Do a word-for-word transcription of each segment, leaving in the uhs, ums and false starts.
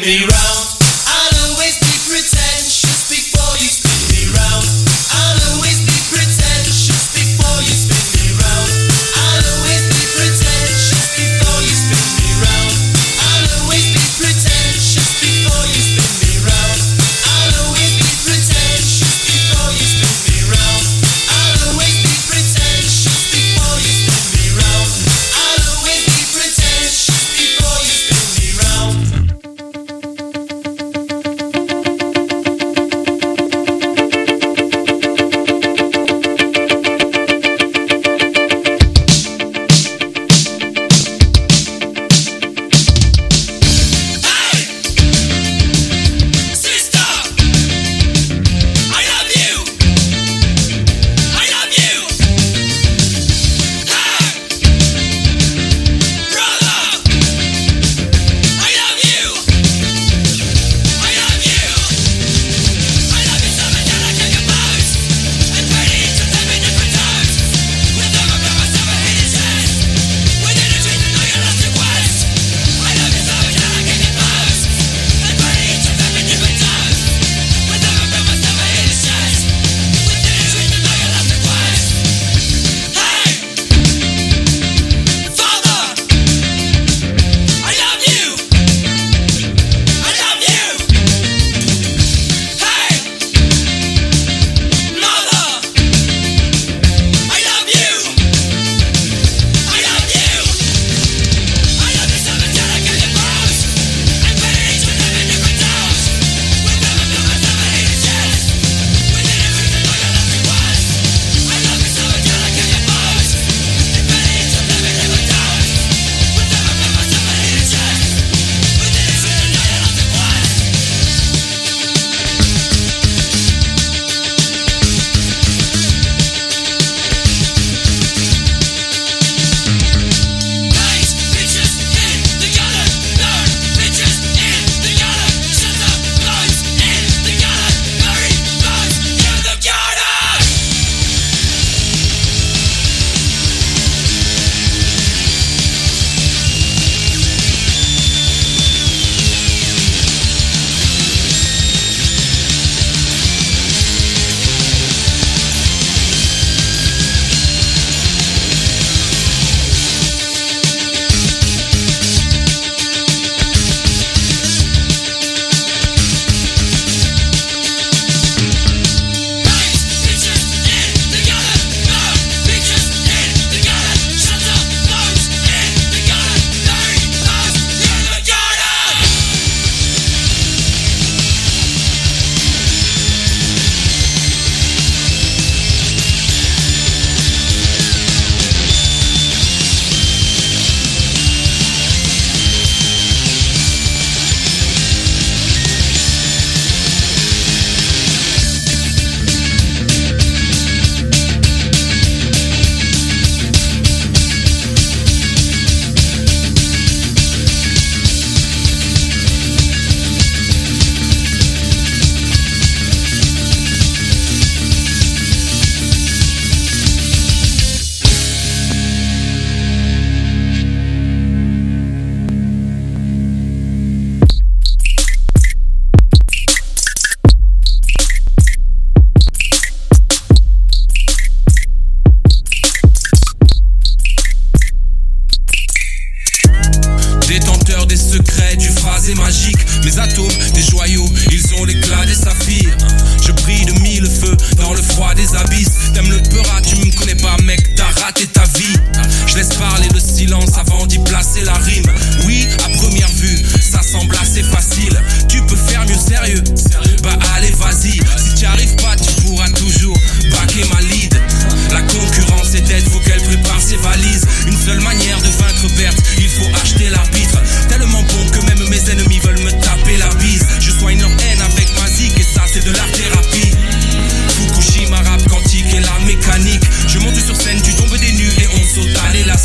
me round. I'll always be pretentious before you spin me round. I'll always be pretentious before you spin me round. I'll always be pretentious before you spin me round. I'll always be pretentious before you spin me round. I'll always be pretentious before you spin me round. I'll always be pretentious before you spin me round. I'll always be pretentious before you spin me round.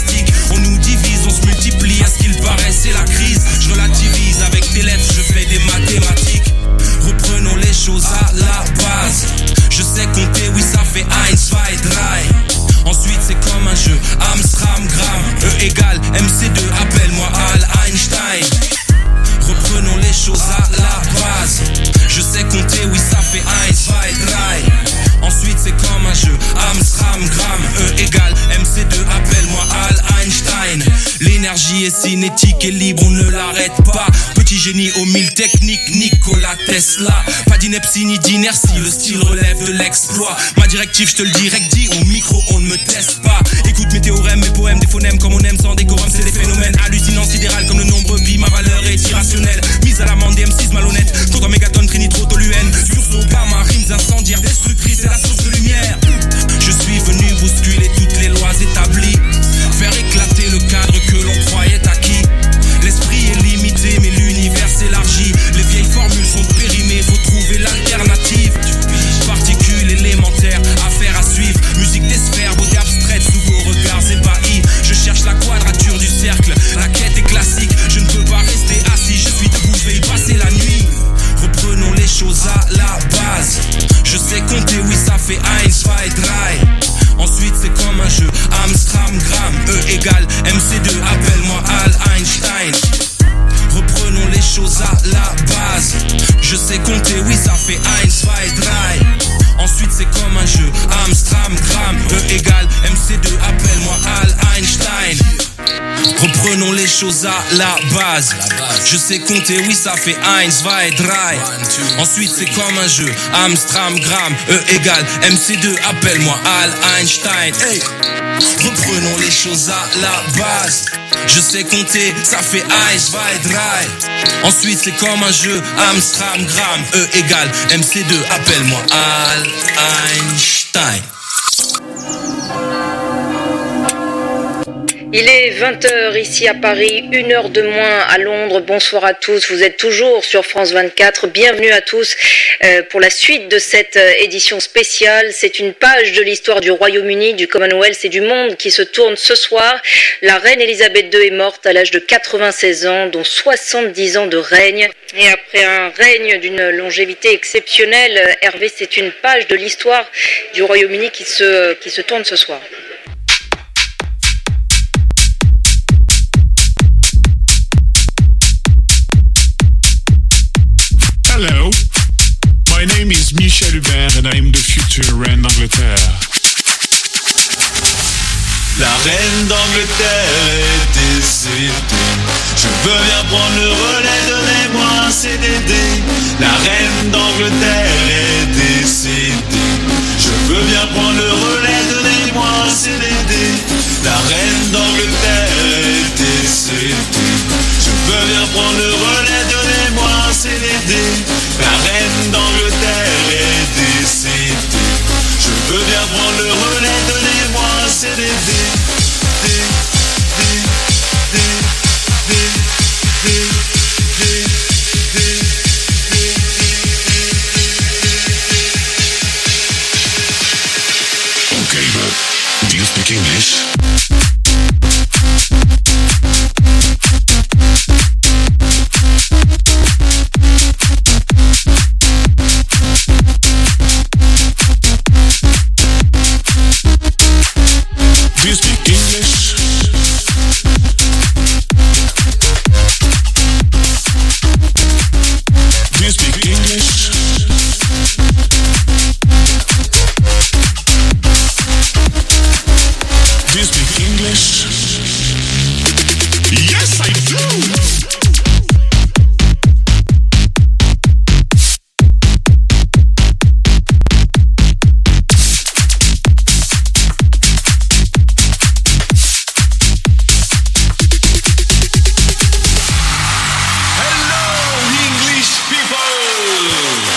On nous divise, on se multiplie, à ce qu'il paraît c'est la crise. Je relativise avec tes lettres, je fais des maths. est cinétique et libre, on ne l'arrête pas. Petit génie aux mille techniques, Nikola Tesla. Pas d'ineptie ni d'inertie, le style relève de l'exploit. Ma directive, je te le direct dit, au micro on ne me teste pas. Écoute mes théorèmes, mes poèmes, des phonèmes comme on aime sans décorum. C'est des phénomènes hallucinants, sidérales comme le nombre pi. Ma valeur est irrationnelle, mise à l'amende des M six malhonnêtes. Contre mégaton, trinitro, toluène. Sursaut, pas ma rimes incendiaires, destructrice, c'est la source de lumière. Je suis venu bousculer toutes les lois établies, faire éclater le cadre que l'on croyait acquis. L'esprit est limité mais l'univers s'élargit. Les vieilles formules sont périmées, faut trouver l'alternative. Particules élémentaires, affaires à suivre. Musique des sphères, beauté abstraite, sous vos regards ébahis. Je cherche la quadrature du cercle, la quête est classique. Je ne peux pas rester assis, je suis debout, je vais y passer la nuit. Reprenons les choses à la base. Je sais compter, oui ça fait eins, zwei, drei. Ensuite c'est comme un jeu, Amstram, Gram, E égale M C deux, appelle-moi Al Einstein. Reprenons les choses à la base. Je sais compter, oui ça fait eins, zwei, drei. Ensuite c'est comme un jeu, Amstram, Gram, E égale M C deux, appelle-moi Al Einstein. Reprenons les choses à la base. Je sais compter, oui ça fait eins, zwei, drei. Ensuite c'est comme un jeu, Amstram, Gram, E égale M C deux, appelle-moi Al Einstein. Hey. Reprenons les choses à la base. Je sais compter, ça fait eins, zwei, drei. Ensuite c'est comme un jeu, Amstram, Gram, E égale M C deux, appelle-moi Al Einstein. Il est vingt heures ici à Paris, une heure de moins à Londres. Bonsoir à tous, vous êtes toujours sur France vingt-quatre. Bienvenue à tous euh, pour la suite de cette euh, édition spéciale. C'est une page de l'histoire du Royaume-Uni, du Commonwealth et du monde qui se tourne ce soir. La reine Elisabeth deux est morte à l'âge de quatre-vingt-seize ans, dont soixante-dix ans de règne. Et après un règne d'une longévité exceptionnelle, Hervé, c'est une page de l'histoire du Royaume-Uni qui se, qui se tourne ce soir. Hello, my name is Michel Hubert and I am the future reine d'Angleterre. La reine d'Angleterre est décédée. Je veux bien prendre le relais, donnez-moi un C D D. La reine d'Angleterre est décédée. Je veux bien prendre le relais, donnez-moi un C D D. La reine d'Angleterre est décédée. Je veux bien prendre le relais, donnez-moi un C D D. La reine d'Angleterre est décédée. Je veux bien prendre le relais, donnez-moi un C D D. D, D, D, D, D, D, D, D, Okay, but do you speak English? Do you speak English? Do you speak English? Do you speak English? Yes, I do! Hello, English people!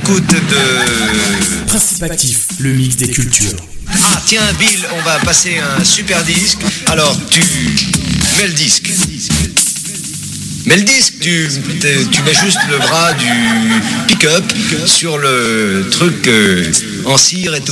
l'écoute de... Principe Actif, le mix des cultures. Ah tiens Bill, on va passer un super disque. Alors tu mets le disque. Mets le disque, tu, tu mets juste le bras du pick-up sur le truc euh, en cire et tout.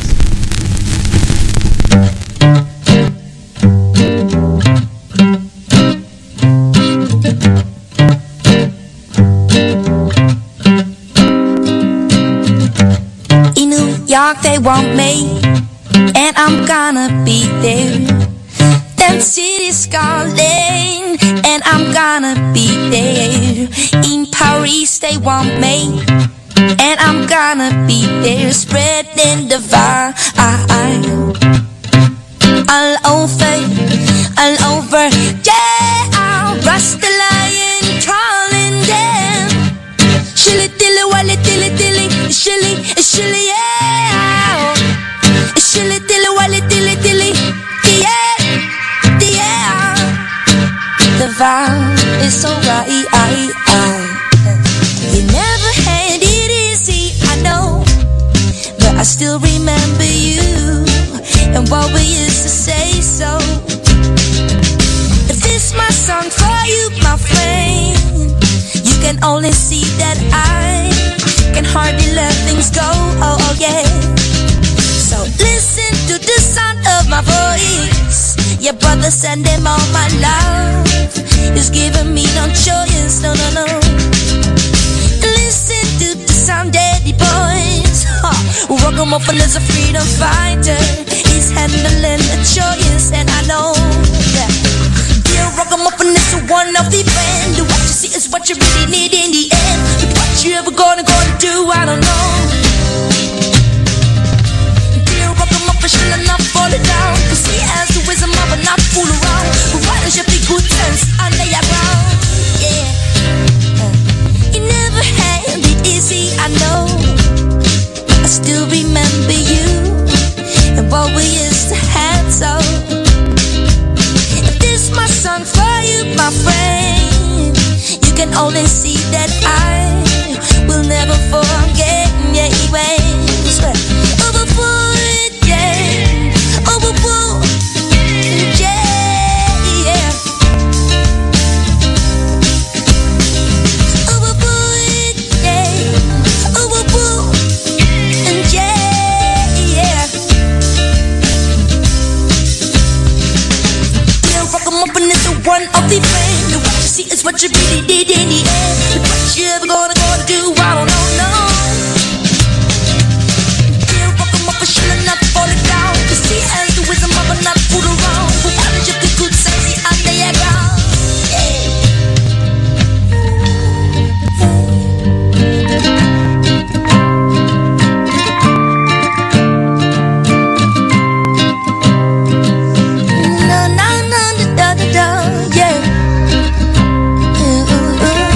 In New York they want me, and I'm gonna be there. Them city's calling, and I'm gonna be there. In Paris they want me, and I'm gonna be there. Spreading the vibe all over, all over. Yeah, I'll rush the lion, calling them. Shilly dilly wally dilly dilly, shilly, shilly yeah. Shilly dilly wally dilly dilly, yeah. The vibe is so right. You never had it easy, I know, but I still remember you and what we used to say. So if this my song for you, my friend, you can only see that I can hardly let things go. Oh, oh yeah. So listen to the sound of my voice. Your brother send him all my love. He's giving me no choice, no, no, no. Listen to the sound, daddy boys. Huh. Ragamuffin is a freedom fighter. He's handling the choice, and I know that. Dear Ragamuffin is one of the band. What you see is what you really need in the end. But what you ever gonna, gonna do, I don't know. Should I not fall it down? Cause he has the wisdom of a not fool around. But why don't you be good sense under your ground? Yeah. Uh, you never had it easy, I know. I still remember you and what we used to have. So if this my song for you, my friend, you can only see that I will never forget. Yeah, ways. Overboard. One of the friend, what you see is what you really did in the end. But what you ever gonna, gonna do, I don't know, no. Feel welcome up, but should I not fall it down? Cause he has the wisdom of a not fool around. But why don't you be good, sexy, under your ground? No, no, no, no, no, no, yeah. Ooh, ooh, ooh.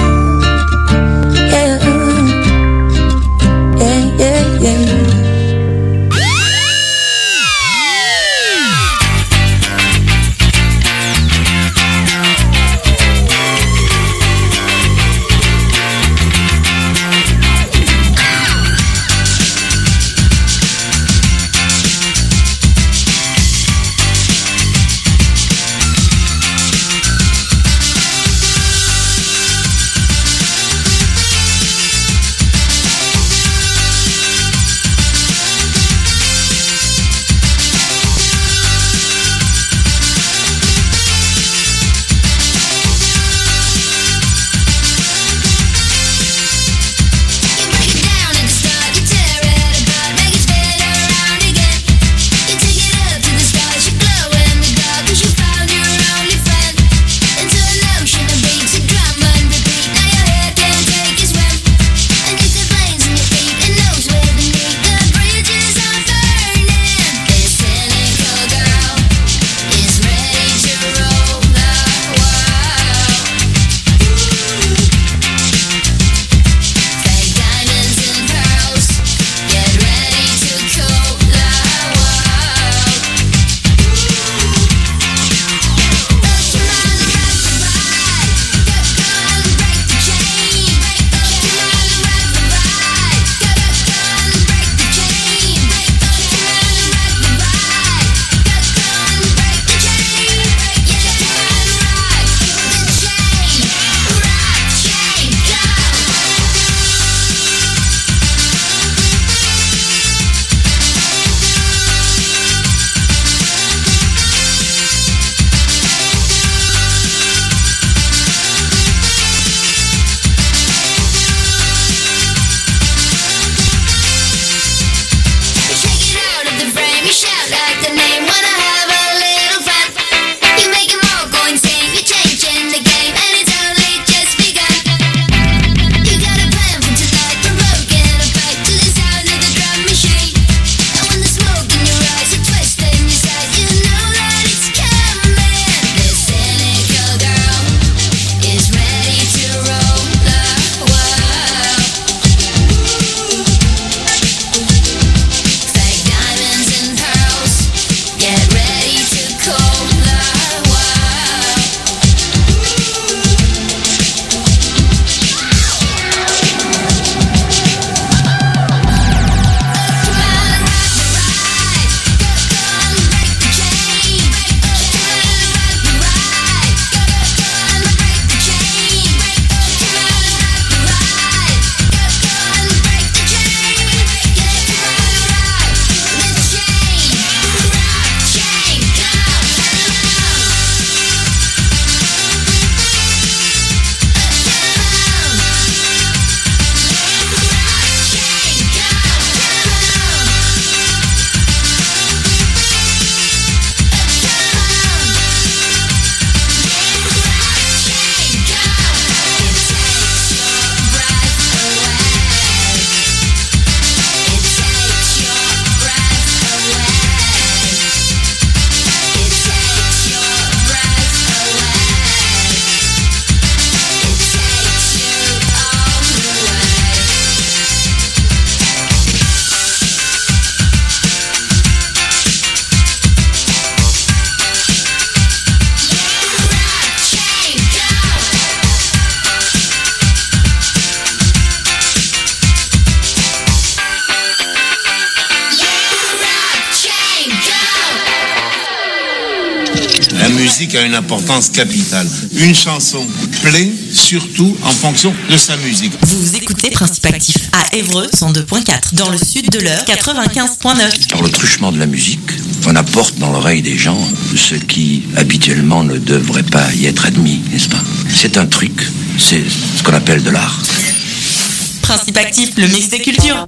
musique a une importance capitale. Une chanson plaît surtout en fonction de sa musique. Vous écoutez Principe Actif à Évreux cent deux point quatre, dans le sud de l'Eure quatre-vingt-quinze point neuf. Par le truchement de la musique, on apporte dans l'oreille des gens ce qui habituellement ne devrait pas y être admis, n'est-ce pas? C'est un truc, c'est ce qu'on appelle de l'art. Principe Actif, le mix des cultures.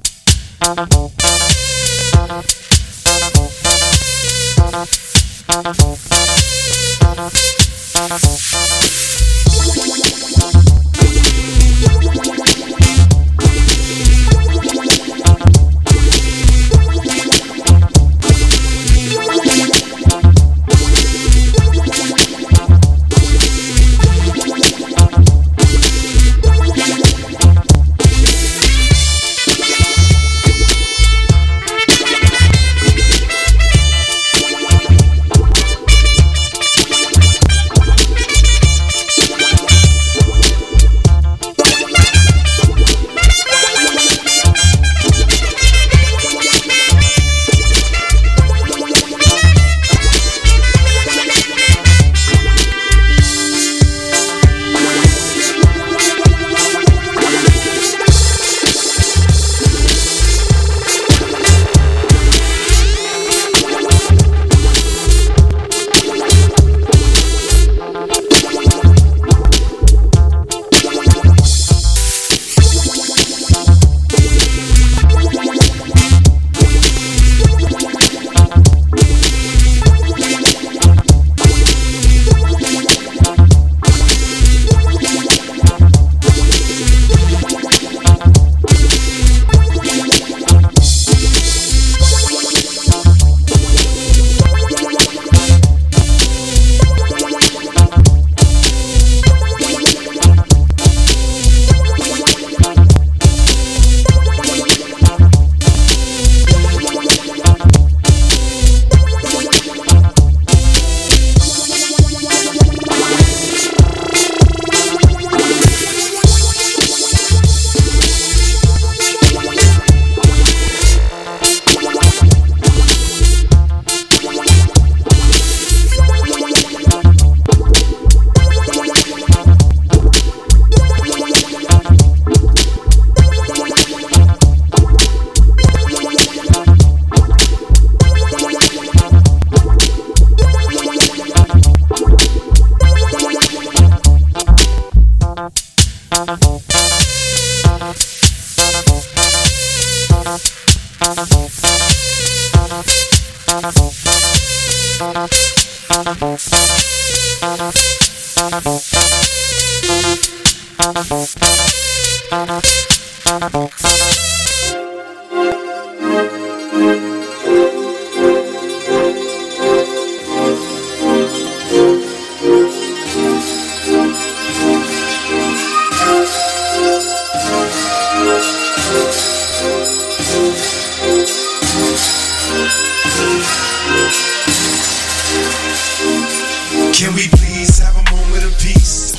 Can we please have a moment of peace?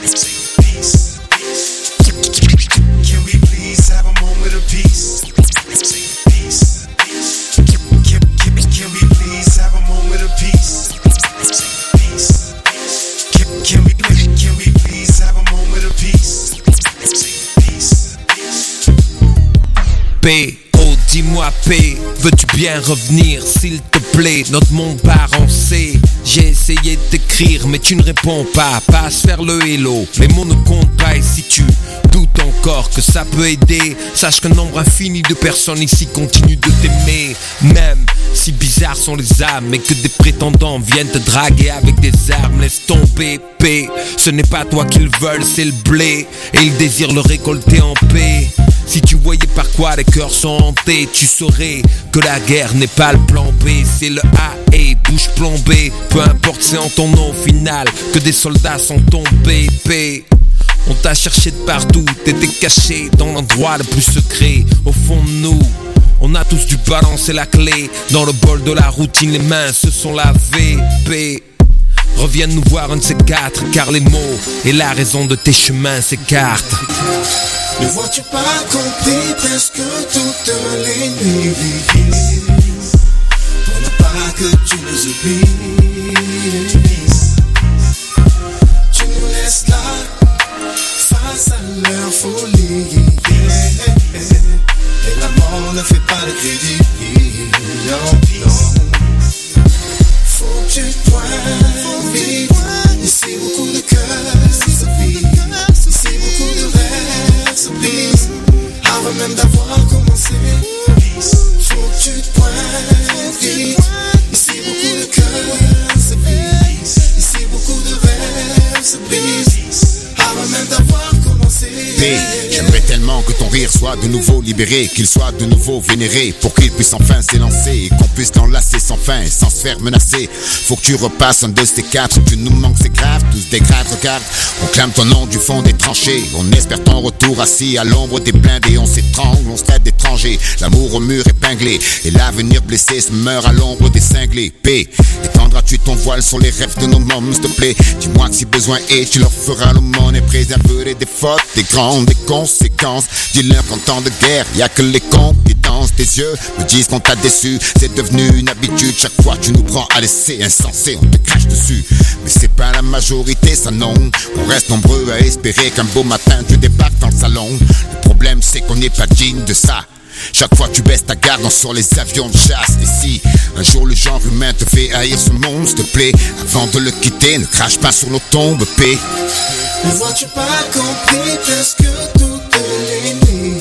Peace. Can we please have a moment of peace? Peace. Can, can, can we please have a moment of peace? Peace. Can, can we can we please have a moment of peace? Peace. P, oh dis-moi P, veux-tu bien revenir s'il te plaît? Notre monde part en C. J'ai essayé de t'écrire mais tu ne réponds pas. Passe faire le hello, les mots ne comptent pas. Et si tu doutes encore que ça peut aider, sache qu'un nombre infini de personnes ici continuent de t'aimer. Même si bizarres sont les âmes et que des prétendants viennent te draguer avec des armes, laisse tomber P. Ce n'est pas toi qu'ils veulent, c'est le blé, et ils désirent le récolter en paix. Si tu voyais par quoi les cœurs sont hantés, tu saurais que la guerre n'est pas le plan B, c'est le A et bouche plombée. Peu importe, c'est en ton nom final que des soldats sont tombés. P. On t'a cherché de partout, t'étais caché dans l'endroit le plus secret. Au fond de nous, on a tous dû balancer la clé dans le bol de la routine, les mains se sont lavées. P. Reviens nous voir un de ces quatre, car les mots et la raison de tes chemins s'écartent. Ne vois-tu pas compris presque toutes les nuits pour ne pas que tu nous oublies? pas de crédit. Non, non. Faut que tu te pointes vite. Ici beaucoup de cœurs se vident. Ici beaucoup de rêves se brisent avant même d'avoir commencé. Faut que tu te pointes vite. Ici beaucoup de cœurs se vident. Ici beaucoup de rêves se brisent avant même d'avoir commencé. P, j'aimerais tellement que ton rire soit de nouveau libéré, qu'il soit de nouveau vénéré, pour qu'il puisse enfin s'élancer et qu'on puisse l'enlacer sans fin et sans se faire menacer. Faut que tu repasses un de ces quatre, tu nous manques, c'est grave, tous des graves, regarde. On clame ton nom du fond des tranchées, on espère ton retour assis à l'ombre des blindés. On s'étrangle, on se traite d'étrangers, l'amour au mur épinglé et l'avenir blessé se meurt à l'ombre des cinglés. P, étendras-tu ton voile sur les rêves de nos mômes, s'il te plaît? Dis-moi que si besoin est, tu leur feras l'aumône et préserverai des fautes, des grandes, des conséquences. Dis-leur qu'en temps de guerre, y'a que les compétences. Tes yeux me disent qu'on t'a déçu, c'est devenu une habitude. Chaque fois tu nous prends à l'essai, insensé, on te crache dessus. Mais c'est pas la majorité, ça non. On reste nombreux à espérer qu'un beau matin tu débarques dans le salon. Le problème c'est qu'on n'est pas digne de ça. Chaque fois tu baisses ta garde sur les avions de chasse. Et si un jour le genre humain te fait haïr ce monde, s'il te plaît, avant de le quitter, ne crache pas sur nos tombes, P. Ne vois-tu pas compris presque toutes les nuits,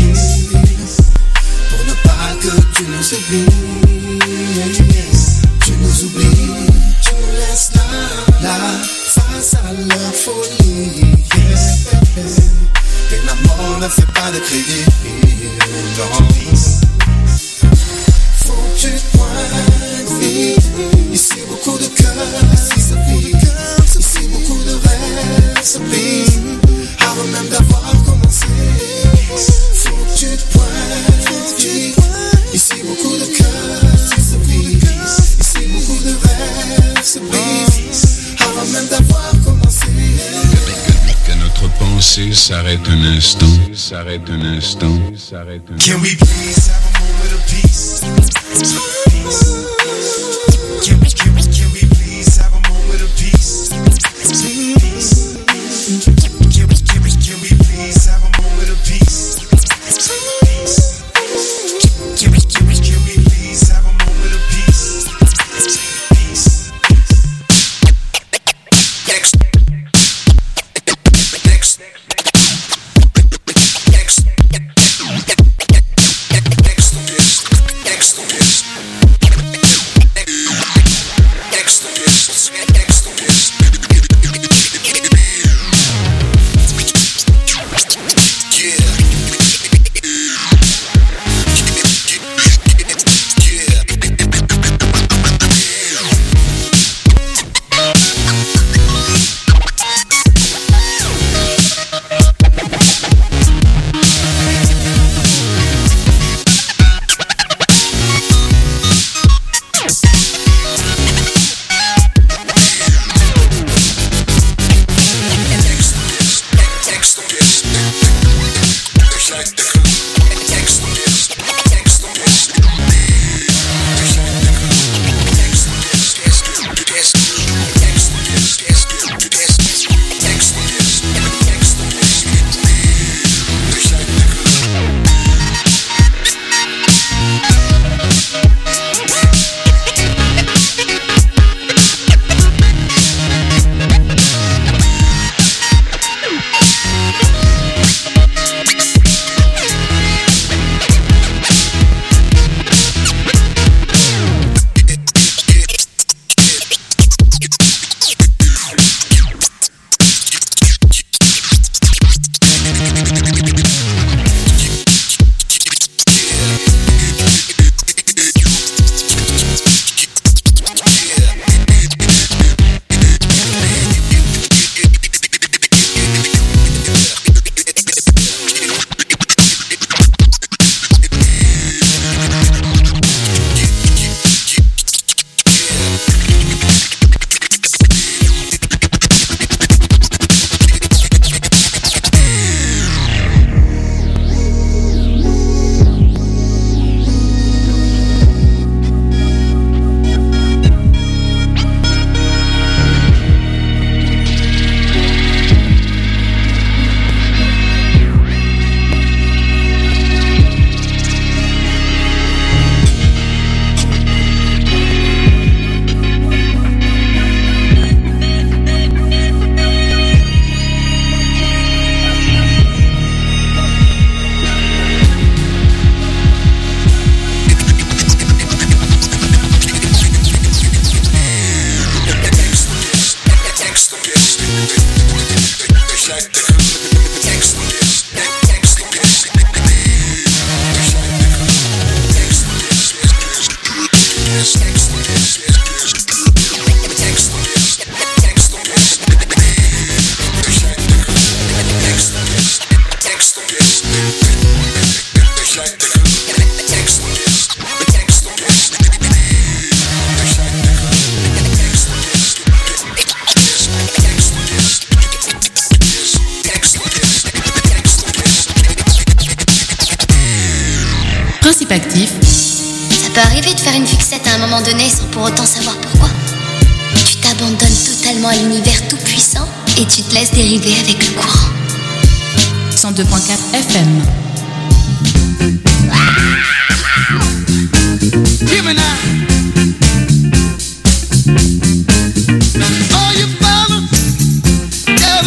pour ne pas que tu nous oublies. Tu nous oublies, tu nous laisses là, là, face à leur folie. Et la mort ne fait pas de crédit. Non. Faut que tu te pointes vite. Ici beaucoup de cœurs se vident. Ici beaucoup de rêves se brisent avant même d'avoir commencé. Faut que tu te pointes vite. Ici beaucoup de cœurs se vident. Ici beaucoup de rêves se brisent avant même d'avoir commencé. Que notre pensée s'arrête un instant, s'arrête un instant, s'arrête un instant. Can we please have a moment of peace? Can we, can we, can we please have a moment of peace? Can we, can we, can we please have a moment of peace? Can we, can we, can we please have a moment of peace? Peace. Next. Next. Next. Next. Principe actif. Ça peut arriver de faire une fixette à un moment donné sans pour autant savoir pourquoi. Tu t'abandonnes totalement à l'univers tout puissant et tu te laisses dériver avec le courant. cent deux virgule quatre F M. Give me now.